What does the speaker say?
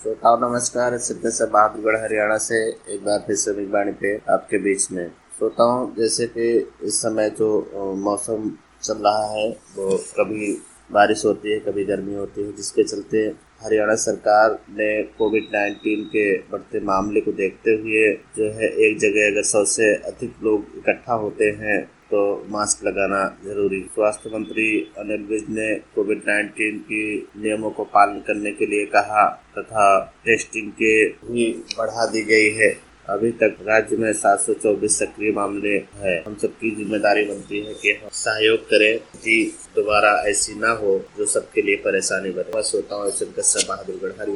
श्रोताओं नमस्कार। सिद्धेश्वर से बहादुरगढ़ हरियाणा से एक बार फिर से मेजबानी पे आपके बीच में। श्रोताओं, जैसे कि इस समय जो मौसम चल रहा है वो कभी बारिश होती है कभी गर्मी होती है, जिसके चलते हरियाणा सरकार ने कोविड-19 के बढ़ते मामले को देखते हुए जो है एक जगह अगर 100 से अधिक लोग इकट्ठा होते हैं तो मास्क लगाना जरूरी। स्वास्थ्य मंत्री अनिल विज ने कोविड-19 की नियमों को पालन करने के लिए कहा तथा टेस्टिंग के भी बढ़ा दी गई है। अभी तक राज्य में 724 सक्रिय मामले हैं। हम सबकी जिम्मेदारी बनती है कि हम सहयोग करें कि दोबारा ऐसी ना हो जो सबके लिए परेशानी बने। बस होता हूँ बहादुरगढ़ हरियाणा।